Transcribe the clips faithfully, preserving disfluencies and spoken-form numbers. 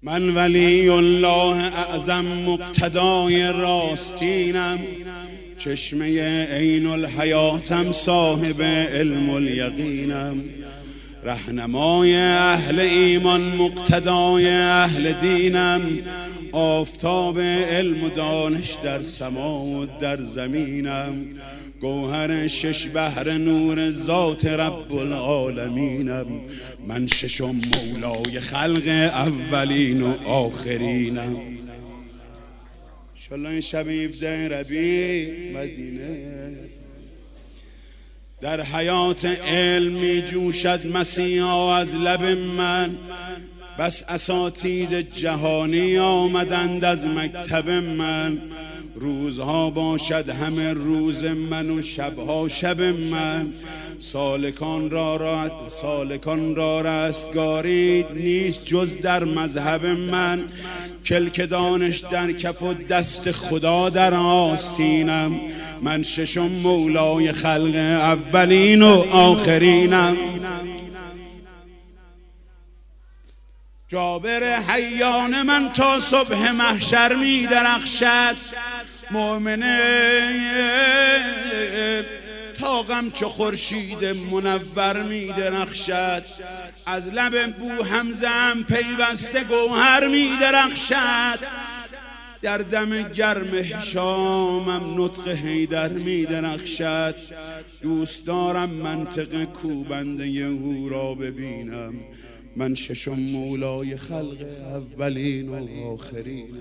من ولی الله اعظم مقتدای راستینم، چشمه عین الحیاتم، صاحب علم الیقینم، رهنمای اهل ایمان، مقتدای اهل دینم، آفتاب علم و دانش در سما و در زمینم، گوهر شش بحر نور ذات رب العالمینم، من ششم مولای خلق اولین و آخرینم. انشالله این شب هفده ربیع مدینه در حیات علم می جوشد مسیحا از لب من، بس اساتید جهانی آمدند از مکتب من، روزها باشد همه روز من و شبها شب من، سالکان را, را سالکان را رستگاری نیست جز در مذهب من، کلک دانش در کف و دست خدا در آستینم، من ششم مولای خلق اولین و آخرینم. جابر حیان من تا صبح محشر می درخشد، مؤمنه تا غم چو خورشید منور می درخشد، از لب بو حمزه ام پیوسته گوهر می درخشد، در دم گرم هشامم نطق حیدر می درخشد، دوست دارم منطق کوبنده او را ببینم، من ششم مولای خلق اولین و آخرینم.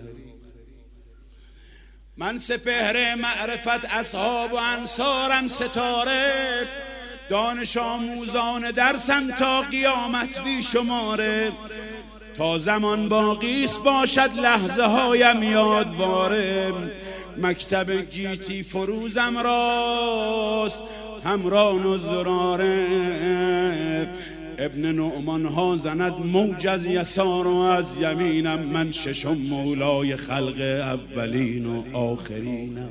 من سپهر معرفت اصحاب و انصارم ستاره، دانش آموزان درسم تا قیامت بی شماره، تا زمان باقیست باشد لحظه هایم یادواره، مکتب گیتی فروزم راست همران و زراره، ابن نعمان ها زند موج از یسار و از یمینم، من ششم مولای خلق اولین و آخرینم.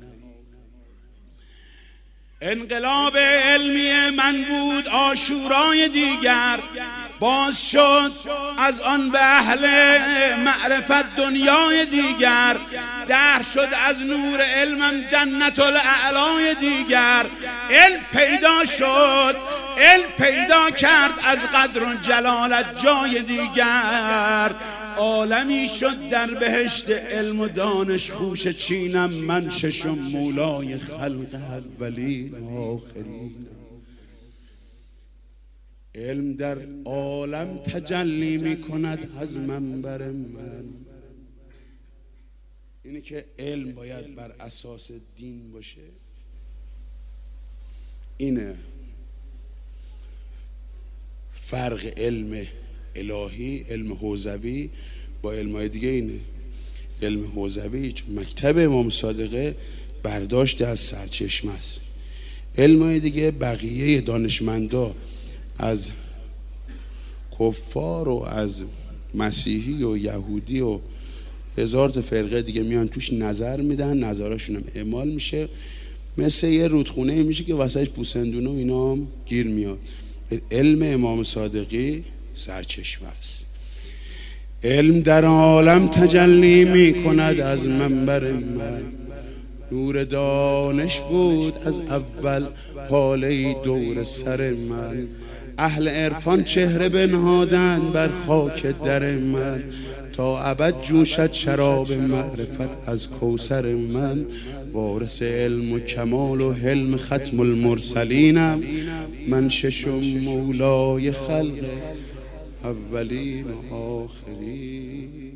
انقلاب علمی من بود عاشورای دیگر، باز شد از آن به اهل معرفت دنیای دیگر، در شد از نور علمم جنت الاعلای دیگر، علم پیدا شد، علم پیدا کرد از قدر و جلالت جای دیگر، عالمی شد در بهشت علم و دانش خوش چینم، من ششم مولای خلق اولین و آخرین. علم در عالم تجلی می کند از منبر من، اینه که علم باید بر اساس دین باشه، اینه فرق علم الهی، علم حوزوی با علمای دیگه. اینه علم حوزوی چون مکتب امام صادقه برداشت از سرچشمه است، علمای دیگه بقیه دانشمندا از کفار و از مسیحی و یهودی و هزار تا فرقه دیگه میان توش نظر میدن، نظرشون هم اعمال میشه، مثل یه رودخونه میشه که وسطش پوسندونه و اینا هم گیر میاد. علم امام صادقی سرچشمه است، علم در عالم تجلی می کند از منبر من، نور دانش بود از اول حاله دور سر من، اهل عرفان چهره بنهادن بر خاک در من، تا ابد جوشد شراب معرفت از کوثر من، وارث علم و کمال و حلم ختم المرسلینم، من ششم مولای خلق اولین و آخرین.